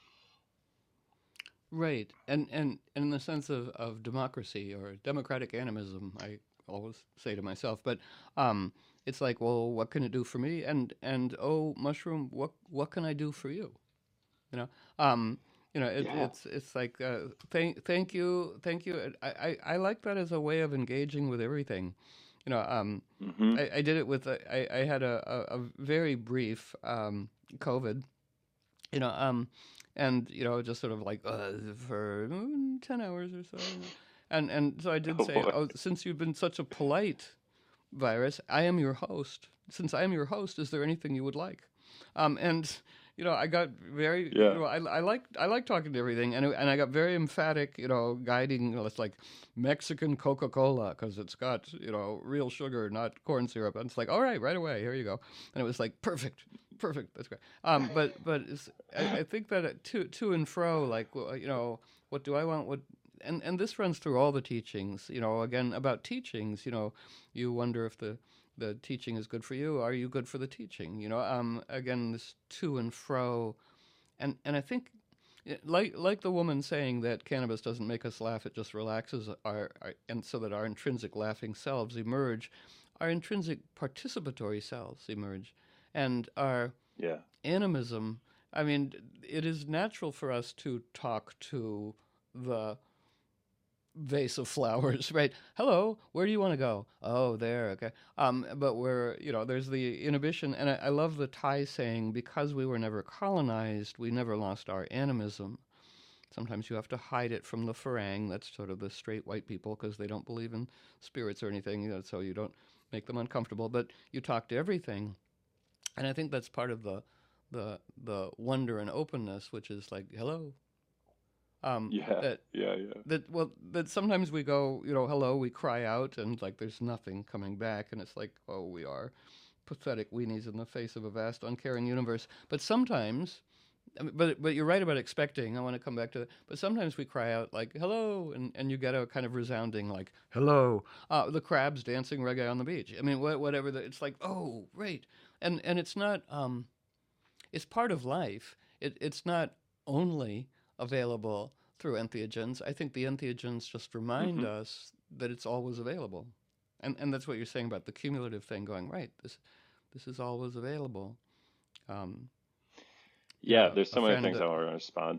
Right. And, and, and in the sense of, of democracy or democratic animism, I always say to myself, but um, it's like, well, what can it do for me? And, and oh, mushroom, what, what can I do for you? You know, um, you know, it, Yeah. it's it's like uh, thank thank you, thank you. I, I, I like that as a way of engaging with everything. You know, um, Hmm. I, I did it with uh, I, I had a, a, a very brief um, COVID. You know, um, and you know, just sort of like uh, for mm, ten hours or so. You know. And and so I did Oh say, boy. oh, since you've been such a polite virus, I am your host. Since I am your host, is there anything you would like? Um, and you know, I got very, you Yeah. know, I, I like I like talking to everything, and and I got very emphatic, you know, guiding. You know, it's like Mexican Coca Cola because it's got you know real sugar, not corn syrup. And it's like, all right, right away, here you go. And it was like perfect, perfect. That's great. Um, but but it's, I, I think that it, to to and fro, like well, you know, what do I want? What and and this runs through all the teachings. You know, again about teachings. You know, you wonder if the the teaching is good for you. Are you good for the teaching? You know, um, again, this to and fro, and and I think, eh, like like the woman saying that cannabis doesn't make us laugh; it just relaxes our, our and so that our intrinsic laughing selves emerge, our intrinsic participatory selves emerge, and our Yeah. animism. I mean, it is natural for us to talk to the vase of flowers, right? Hello, where do you want to go? Oh, there, okay. Um, but we're, you know, there's the inhibition, and I, I love the Thai saying, because we were never colonized, we never lost our animism. Sometimes you have to hide it from the Farang, that's sort of the straight white people, because they don't believe in spirits or anything, you know, so you don't make them uncomfortable, but you talk to everything. And I think that's part of the, the, the wonder and openness, which is like, hello, um, Yeah. that Yeah. Yeah. that well that sometimes we go you know hello, we cry out, and like there's nothing coming back, and it's like, oh, we are pathetic weenies in the face of a vast uncaring universe. But sometimes, I mean, but but you're right about expecting. I want to come back to that. But sometimes we cry out like hello, and and you get a kind of resounding like hello. Uh, the crabs dancing reggae on the beach. I mean, wha- whatever. The, it's like, oh, right. And and it's not. Um, it's part of life. It, it's not only available through entheogens. I think the entheogens just remind Hmm. us that it's always available. And, and that's what you're saying about the cumulative thing going, right, this, this is always available. Um, you Yeah. know, There's a so many friend things I that, want to respond to.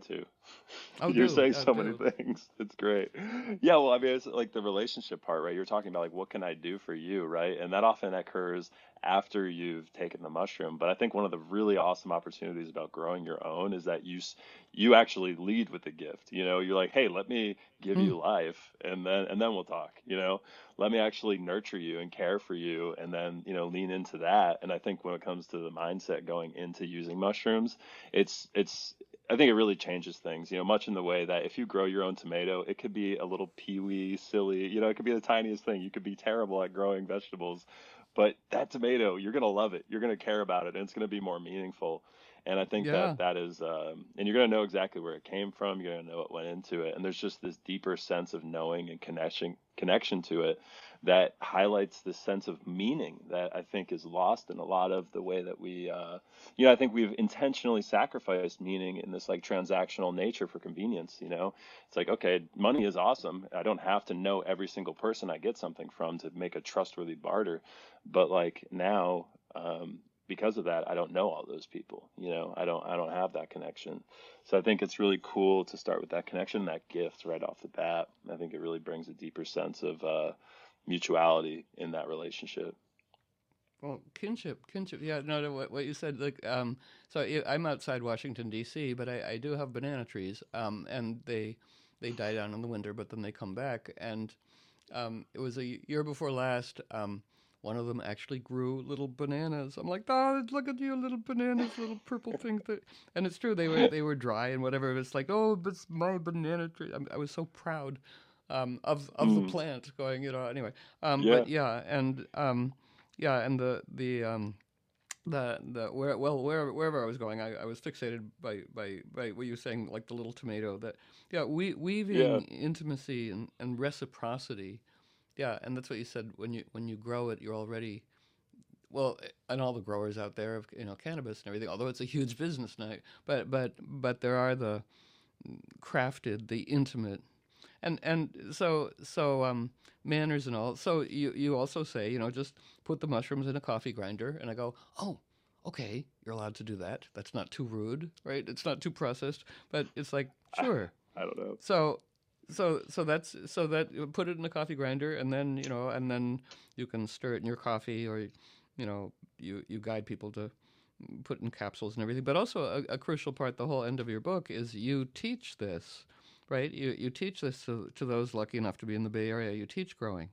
Oh, You're do. saying Yeah, so many do. things. It's great. Yeah, well, I mean, it's like the relationship part, right? You're talking about like, what can I do for you, right? And that often occurs after you've taken the mushroom. But I think one of the really awesome opportunities about growing your own is that you s- you actually lead with the gift. You know, you're like, hey, let me give Mm, you life, and then and then we'll talk. You know, let me actually nurture you and care for you, and then you know lean into that. And I think when it comes to the mindset going into using mushrooms, it's it's I think it really changes things, you know, much in the way that if you grow your own tomato, it could be a little peewee, silly, you know, it could be the tiniest thing. You could be terrible at growing vegetables, but that tomato, you're going to love it. You're going to care about it, and it's going to be more meaningful. And I think that yeah. that is, um, and you're going to know exactly where it came from. You're going to know what went into it. And there's just this deeper sense of knowing and connection, connection to it that highlights this sense of meaning that I think is lost in a lot of the way that we, uh, you know, I think we've intentionally sacrificed meaning in this like transactional nature for convenience. You know, it's like, okay, money is awesome. I don't have to know every single person I get something from to make a trustworthy barter. But like now, um, because of that, I don't know all those people. You know, I don't, I don't have that connection. So I think it's really cool to start with that connection, that gift right off the bat. I think it really brings a deeper sense of uh, mutuality in that relationship. Well, kinship, kinship. Yeah, no, no what, what you said. Like, um, so I- I'm outside Washington D C, but I, I do have banana trees. Um, and they they die down in the winter, but then they come back. And um, it was a year before last. Um, one of them actually grew little bananas. I'm like, oh, look at you, little bananas, little purple things. That, and it's true. They were they were dry and whatever. It's like, oh, but it's my banana tree. I, I was so proud um, of of the Mm, plant. Going, you know. Anyway, um, yeah. but yeah, and um, yeah, and the the um, the the where well where, wherever I was going, I, I was fixated by, by by what you were saying, like the little tomato. That yeah, we Yeah. weaving intimacy and, and reciprocity. Yeah, and that's what you said. When you when you grow it, you're already well, and all the growers out there of you know cannabis and everything. Although it's a huge business now, but but but there are the crafted, the intimate and and so so um manners and all. So you you also say, you know, just put the mushrooms in a coffee grinder, and I go, oh, okay, you're allowed to do that. That's not too rude, right? It's not too processed, but it's like sure. I don't know. So so so that's so that you put it in a coffee grinder, and then you know, and then you can stir it in your coffee, or you know, you you guide people to put in capsules and everything. But also a, a crucial part, the whole end of your book is you teach this, right? You you teach this to, to those lucky enough to be in the Bay Area. You teach growing.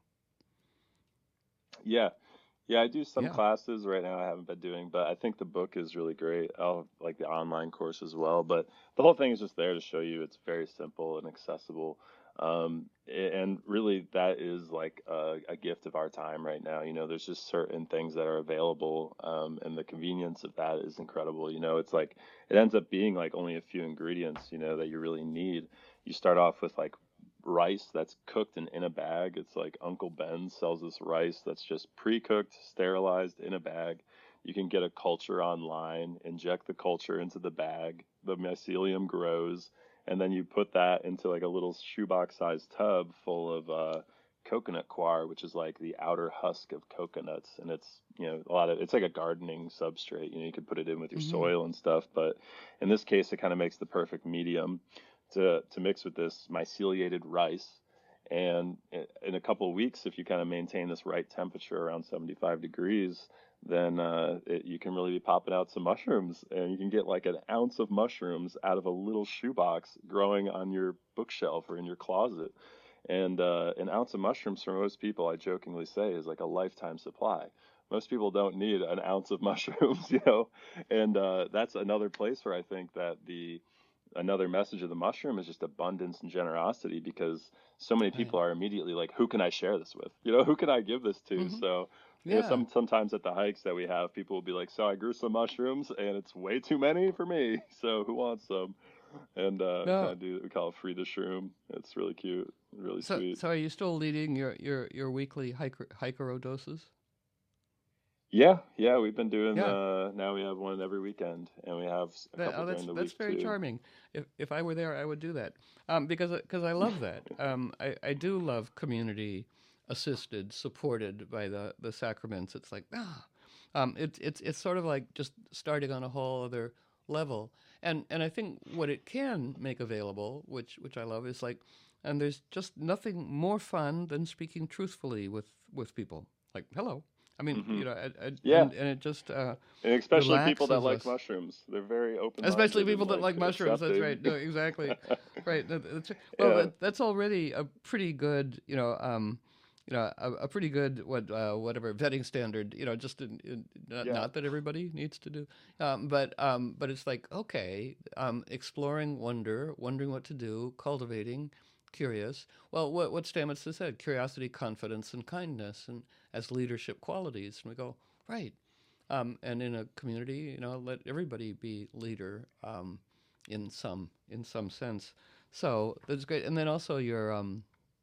Yeah. Yeah, I do some Yeah. classes right now I haven't been doing, but I think the book is really great. I'll have, like the online course as well, but the whole thing is just there to show you it's very simple and accessible. Um, a- and really that is like a, a gift of our time right now. You know, there's just certain things that are available, um, and the convenience of that is incredible. You know, it's like it ends up being like only a few ingredients, you know, that you really need. You start off with like rice that's cooked and in a bag. It's like Uncle Ben sells this rice that's just pre-cooked, sterilized in a bag. You can get a culture online, inject the culture into the bag. The mycelium grows, and then you put that into like a little shoebox sized tub full of uh, coconut coir, which is like the outer husk of coconuts. And it's, you know, a lot of, it's like a gardening substrate. You know, you could put it in with your Mm-hmm. soil and stuff, but in this case, it kind of makes the perfect medium to to mix with this myceliated rice. And in a couple of weeks, if you kind of maintain this right temperature around seventy-five degrees, then uh, it, you can really be popping out some mushrooms, and you can get like an ounce of mushrooms out of a little shoebox growing on your bookshelf or in your closet. And uh, an ounce of mushrooms for most people, I jokingly say, is like a lifetime supply. Most people don't need an ounce of mushrooms, you know, and uh, that's another place where I think that the another message of the mushroom is just abundance and generosity, because so many Right. people are immediately like, who can I share this with? You know, who can I give this to? Mm-hmm. So, you know, Yeah. some sometimes at the hikes that we have, people will be like, so I grew some mushrooms and it's way too many for me. So who wants some? And uh, kind No. of do we call it free the shroom. It's really cute, really So sweet. so are you still leading your your your weekly hiker hikero doses? Yeah, yeah, we've been doing Yeah. uh now we have one every weekend, and we have s- a That, couple oh, during that's the that's week very too. charming. If if I were there, I would do that. Um, because because I love that. Um, I, I do love community assisted, supported by the the sacraments. It's like ah, um, it's it's it's sort of like just starting on a whole other level. And and I think what it can make available, which which I love, is like, and there's just nothing more fun than speaking truthfully with with people. Like, hello. I mean, Hmm. you know, and and, Yeah, and it just uh, and especially people that relaxes like us. mushrooms. They're very Especially open-minded and people that like like mushrooms. That's accepting. right. No, exactly. Right. that- that's right. Well, Yeah, that, that's already a pretty good, you know, um, you know, a, a pretty good what uh, whatever vetting standard. You know, just in, in, not, yeah. not that everybody needs to do, um, but um, but it's like okay, um, exploring wonder, wondering what to do, cultivating, curious. Well, what what Stamets has said: curiosity, confidence, and kindness, and as leadership qualities. And we go right. Um, and in a community, you know, let everybody be leader um, in some in some sense. So that's great. And then also your um,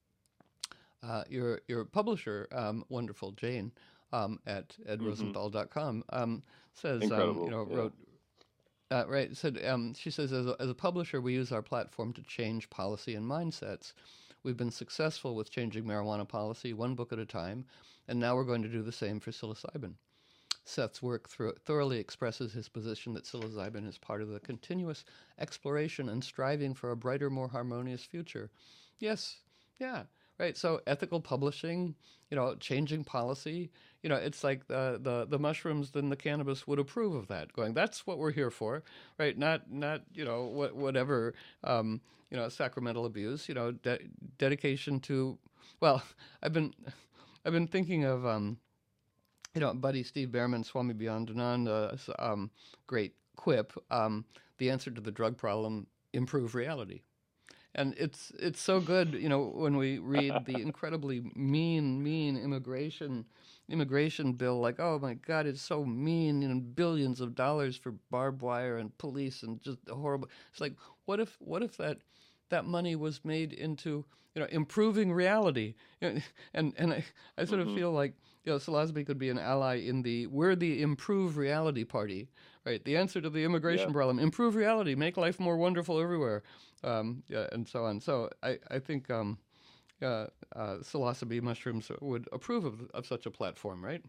uh, your your publisher, um, wonderful Jane, um, at ed Hmm. rosenthal dot com, um, says um, you Incredible. know Yeah. wrote uh, right said um, she says as a, as a publisher we use our platform to change policy and mindsets. We've been successful with changing marijuana policy one book at a time, and now we're going to do the same for psilocybin. Seth's work thro- thoroughly expresses his position that psilocybin is part of the continuous exploration and striving for a brighter, more harmonious future. Yes, yeah, right. So ethical publishing, you know, changing policy, you know, it's like the the, the mushrooms then the cannabis would approve of that. Going, that's what we're here for, right? Not not you know what whatever um, you know sacramental abuse. You know, de- dedication to. Well, I've been I've been thinking of. Um, you know, buddy Steve Behrman, Swami Beyondananda's um, great quip, um, the answer to the drug problem, improve reality. And it's it's so good, you know, when we read the incredibly mean, mean immigration immigration bill, like, oh my God, it's so mean, you know, billions of dollars for barbed wire and police and just horrible. It's like, what if what if that that money was made into you know improving reality? You know, and and I, I sort of Hmm. feel like you know Salasby could be an ally in the we're the improve reality party, right? The answer to the Yeah. immigration problem: improve reality, make life more wonderful everywhere, um, yeah, and so on. So I I think um, uh, uh, psilocybe mushrooms would approve of of such a platform, right?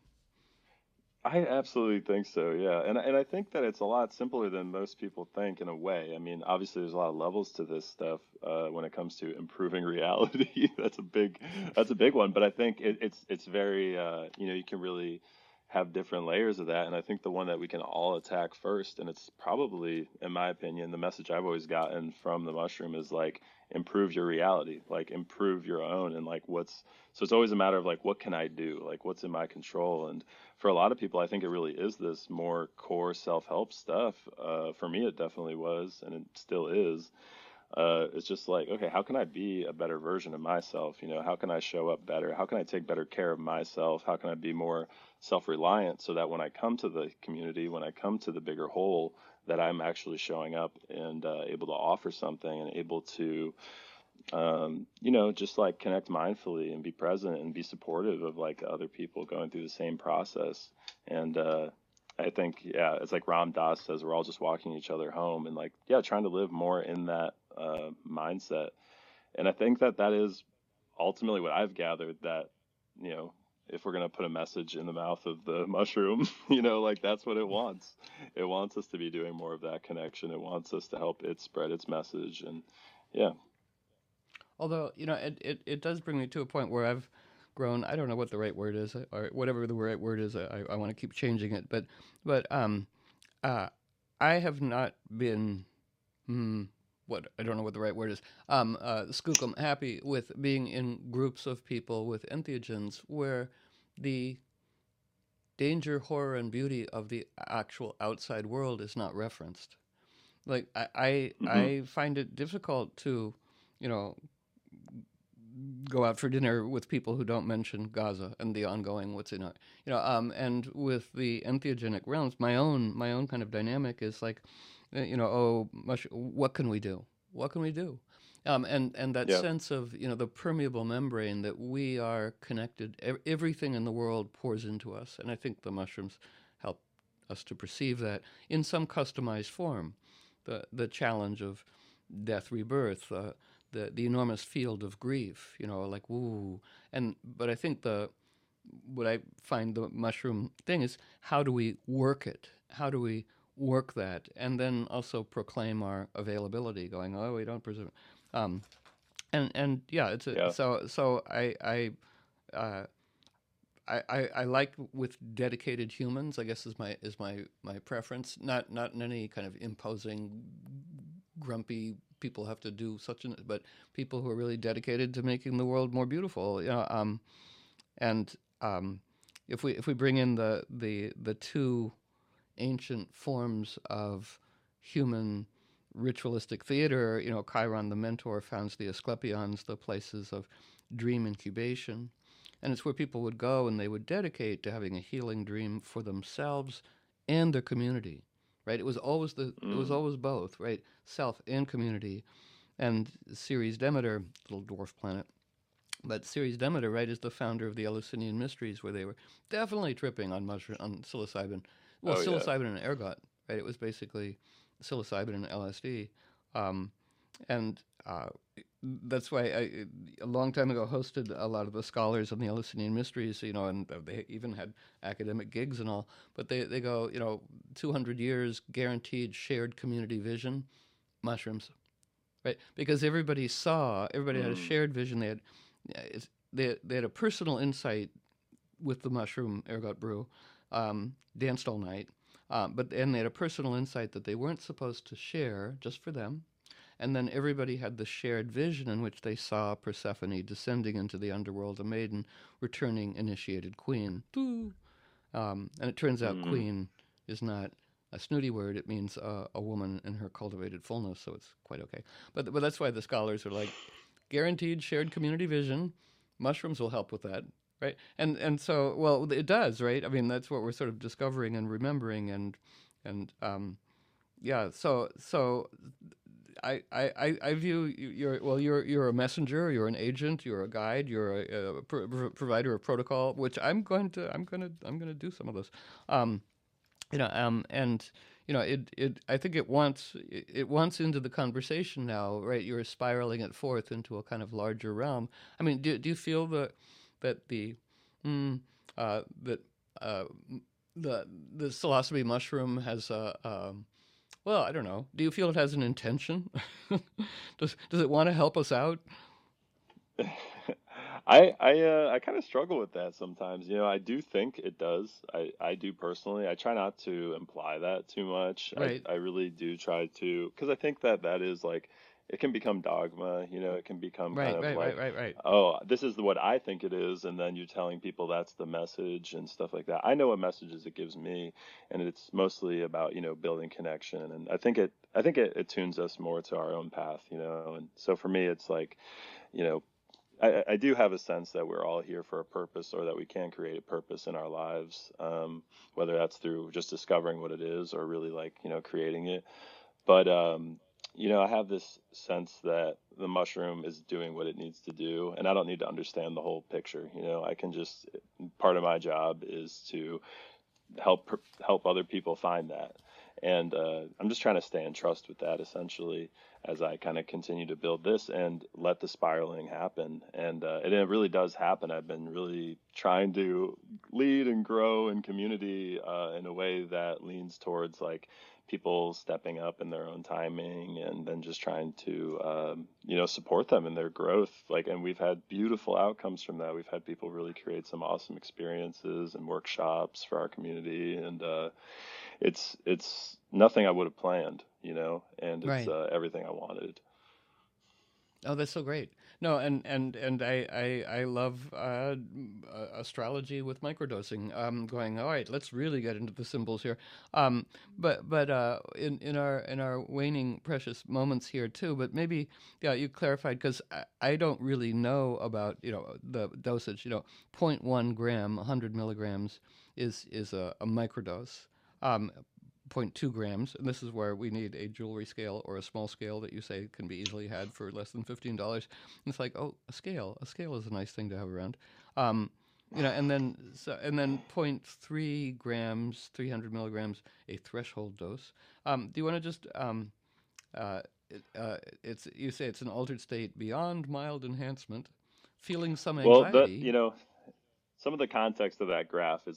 I absolutely think so, yeah. And and I think that it's a lot simpler than most people think in a way. I mean, obviously there's a lot of levels to this stuff uh, when it comes to improving reality. That's a big that's a big one, but I think it, it's it's very uh, you know, you can really have different layers of that. And I think the one that we can all attack first, and it's probably, in my opinion, the message I've always gotten from the mushroom is like improve your reality, like improve your own and like what's so it's always a matter of like what can I do? Like what's in my control? And for a lot of people, I think it really is this more core self-help stuff. Uh, for me, it definitely was, and it still is. Uh, it's just like, okay, how can I be a better version of myself? You know, how can I show up better? How can I take better care of myself? How can I be more self-reliant so that when I come to the community, when I come to the bigger whole, that I'm actually showing up and uh, able to offer something and able to um, you know, just like connect mindfully and be present and be supportive of like other people going through the same process. And uh, I think, yeah, it's like Ram Dass says, we're all just walking each other home and like, yeah, trying to live more in that uh, mindset. And I think that that is ultimately what I've gathered that, you know, if we're going to put a message in the mouth of the mushroom, you know, like that's what it wants. It wants us to be doing more of that connection. It wants us to help it spread its message. And yeah. Although you know, it, it, it does bring me to a point where I've grown. I don't know what the right word is, or whatever the right word is. I, I want to keep changing it, but but um, uh, I have not been hmm, what I don't know what the right word is. Um, uh, skookum happy with being in groups of people with entheogens where the danger, horror, and beauty of the actual outside world is not referenced. Like I, I, Hmm. I find it difficult to, you know, go out for dinner with people who don't mention Gaza and the ongoing what's in it. You know, um, and with the entheogenic realms, my own my own kind of dynamic is like, uh, you know, oh, mush, what can we do? What can we do? Um, and and that Yeah. sense of you know the permeable membrane that we are connected. Ev- everything in the world pours into us, and I think the mushrooms help us to perceive that in some customized form. The the challenge of death, rebirth, uh, the the enormous field of grief. You know, like woo. And but I think the what I find the mushroom thing is how do we work it? How do we work that, and then also proclaim our availability, going, oh, we don't presume. Um, and and yeah, it's a, Yeah. so so I I. Uh, I, I, I like with dedicated humans. I guess is my is my, my preference. Not not in any kind of imposing, grumpy people have to do such an, but people who are really dedicated to making the world more beautiful. You know, um, and um, if we if we bring in the the the two ancient forms of human ritualistic theater, you know, Chiron the mentor founds the Asclepions, the places of dream incubation. And it's where people would go and they would dedicate to having a healing dream for themselves and their community, right? It was always the it was Mm. always both, right? Self and community. And Ceres Demeter, little dwarf planet, but Ceres Demeter, right, is the founder of the Eleusinian Mysteries, where they were definitely tripping on mushroom, on psilocybin. Well, Oh yeah. psilocybin and ergot, right? It was basically psilocybin and L S D, um, and uh, that's why I, a long time ago, hosted a lot of the scholars on the Eleusinian Mysteries. You know, and they even had academic gigs and all. But they they go, you know, two hundred years guaranteed shared community vision, mushrooms, right? Because everybody saw, everybody had a Mm. shared vision. They had, yeah, it's, they, they had a personal insight with the mushroom ergot brew, um, danced all night, um, but and they had a personal insight that they weren't supposed to share just for them. And then everybody had the shared vision in which they saw Persephone descending into the underworld, a maiden returning initiated queen. Doo. Um, and it turns out Mm. queen is not a snooty word. It means uh, a woman in her cultivated fullness, so it's quite okay. But, but that's why the scholars are like, guaranteed shared community vision. Mushrooms will help with that, right? And and so, well, it does, right? I mean, that's what we're sort of discovering and remembering, and and um, yeah. So so I, I, I I view you- you're well you're you're a messenger, you're an agent, you're a guide, you're a, a pro- pro- provider of protocol, which I'm going to I'm going to I'm going to do some of those. Um, you know um and you know it it I think it wants it, it wants into the conversation now, right? You're spiraling it forth into a kind of larger realm. I mean, do, do you feel that that the mm, uh that uh the the psilocybe mushroom has a um well, I don't know, do you feel it has an intention? does does it want to help us out? I I uh, I kind of struggle with that sometimes. You know, I do think it does. I I do personally. I try not to imply that too much. I Right, I really do try to, because I think that that is like, it can become dogma. You know, it can become kind right, of right, right, like, right, right. oh, this is what I think it is, and then you're telling people that's the message and stuff like that. I know what messages it gives me, and it's mostly about, you know, building connection. And I think it I think it, it tunes us more to our own path. You know, and so for me, it's like, you know, I, I do have a sense that we're all here for a purpose, or that we can create a purpose in our lives, um, whether that's through just discovering what it is or really like, you know, creating it. But, um, you know, I have this sense that the mushroom is doing what it needs to do, and I don't need to understand the whole picture. You know, I can just, part of my job is to help help other people find that. And uh, I'm just trying to stay in trust with that, essentially, as I kind of continue to build this and let the spiraling happen. And, uh, and it really does happen. I've been really trying to lead and grow in community uh, in a way that leans towards like people stepping up in their own timing, and then just trying to um, you know, support them in their growth. Like, and we've had beautiful outcomes from that. We've had people really create some awesome experiences and workshops for our community, and uh, it's it's nothing I would have planned, you know, and it's Right. uh, everything I wanted. Oh, that's so great. No, and and and I I, I love uh, uh, astrology with microdosing. Um, going, all right, let's really get into the symbols here. Um, but but uh, in in our in our waning precious moments here too. But maybe, yeah, you clarified, because I, I don't really know about, you know, the dosage. You know, zero point one gram, one hundred milligrams is is a, a microdose. Um, zero point two grams, and this is where we need a jewelry scale or a small scale that you say can be easily had for less than fifteen dollars. And it's like, oh, a scale, a scale is a nice thing to have around. Um, you know, and then so, and then zero point three grams, three hundred milligrams, a threshold dose. Um, do you want to just um, uh, it, uh, it's you say it's an altered state beyond mild enhancement, feeling some Well, the anxiety. you know, some of the context of that graph is like,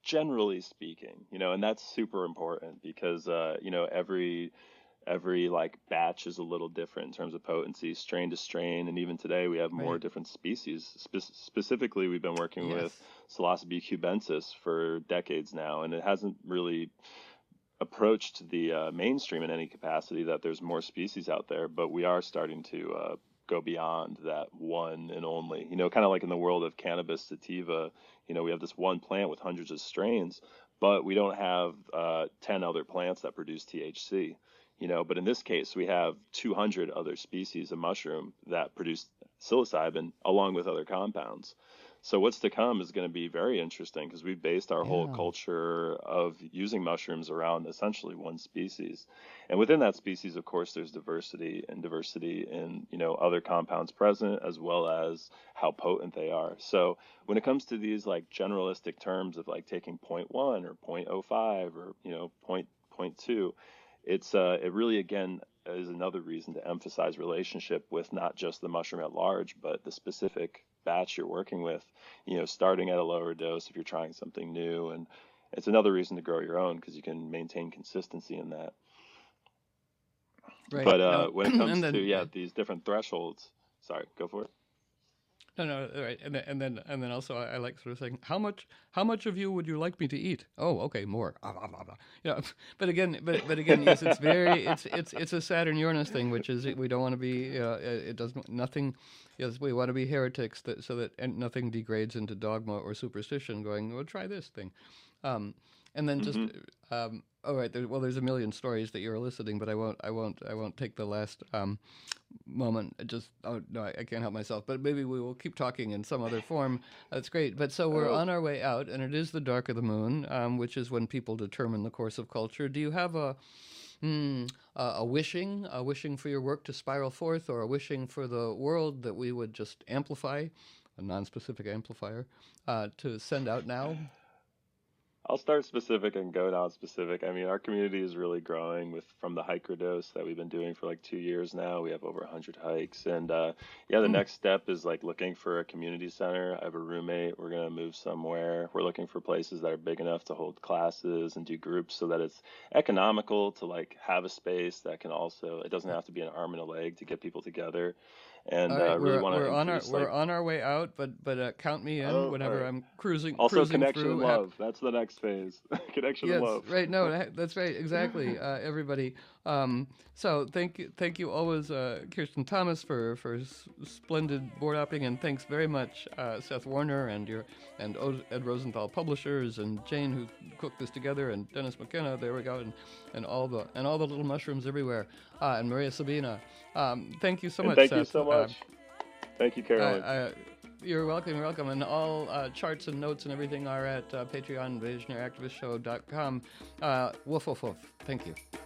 generally speaking, you know, and that's super important because uh, you know, every every like batch is a little different in terms of potency, strain to strain, and even today we have more Right. different species. Spe- specifically, we've been working with Yes. Psilocybe cubensis for decades now, and it hasn't really approached the uh, mainstream in any capacity that there's more species out there, but we are starting to uh, go beyond that one and only. You know, kind of like in the world of cannabis sativa, you know, we have this one plant with hundreds of strains, but we don't have uh, ten other plants that produce T H C. You know, but in this case, we have two hundred other species of mushroom that produce psilocybin along with other compounds. So what's to come is going to be very interesting because we've based our whole Yeah. culture of using mushrooms around essentially one species. And within that species, of course, there's diversity and diversity in, you know, other compounds present as well as how potent they are. So when it comes to these like generalistic terms of like taking zero point one or zero point zero five or, you know, point, point two, it's uh, it really again is another reason to emphasize relationship with not just the mushroom at large, but the specific batch you're working with, you know, starting at a lower dose if you're trying something new. And it's another reason to grow your own because you can maintain consistency in that. Right. But uh, No. when it comes And to, then yeah, these different thresholds, sorry, go for it. no, no, right, and then and then and then also I, I like sort of saying how much how much of you would you like me to eat? Oh, okay, more. Ah, blah, blah, blah. You know, but again, but but again, yes, it's very it's it's it's a Saturn Uranus thing, which is we don't want to be. Uh, it doesn't nothing. Yes, we want to be heretics that so that and nothing degrades into dogma or superstition. Going, well, try this thing. Um, and then just hmm um, oh right, there, well, there's a million stories that you're eliciting, but I won't, I won't, I won't take the last um, moment. It just oh no, I, I can't help myself. But maybe we will keep talking in some other form. That's great. But so we're Oh, on our way out, and it is the dark of the moon, um, which is when people determine the course of culture. Do you have a Hmm, uh, a wishing, a wishing for your work to spiral forth, or a wishing for the world that we would just amplify, a non-specific amplifier, uh, to send out now? I'll start specific and go down specific. I mean, our community is really growing with from the hiker dose that we've been doing for like two years now. We have over one hundred hikes. And uh, yeah, the Hmm. next step is like looking for a community center. I have a roommate. We're going to move somewhere. We're looking for places that are big enough to hold classes and do groups so that it's economical to like have a space that can also, it doesn't have to be an arm and a leg to get people together. All And right, uh, really we're want to we're on our increase we're like, on our way out, but but uh, count me in oh, all whenever right. I'm cruising Also, cruising connection and through. Hap- love. That's the next phase. Connection and Yes, love. right. No, that- that's right. Exactly. Uh, everybody. Um, so thank you, thank you always, uh, Kirsten Thomas, for for s- splendid board hopping, and thanks very much, uh, Seth Warner and your and o- Ed Rosenthal Publishers, and Jane who cooked this together, and Dennis McKenna. There we go, and and all the and all the little mushrooms everywhere, uh, and Maria Sabina. Um, thank you so And much, thank you Seth. so Uh, much. Thank you, I, Carolyn. I, you're welcome, you're welcome. And all uh, charts and notes and everything are at uh, Patreon, visionary activist show dot com. Uh, woof, woof, woof. Thank you.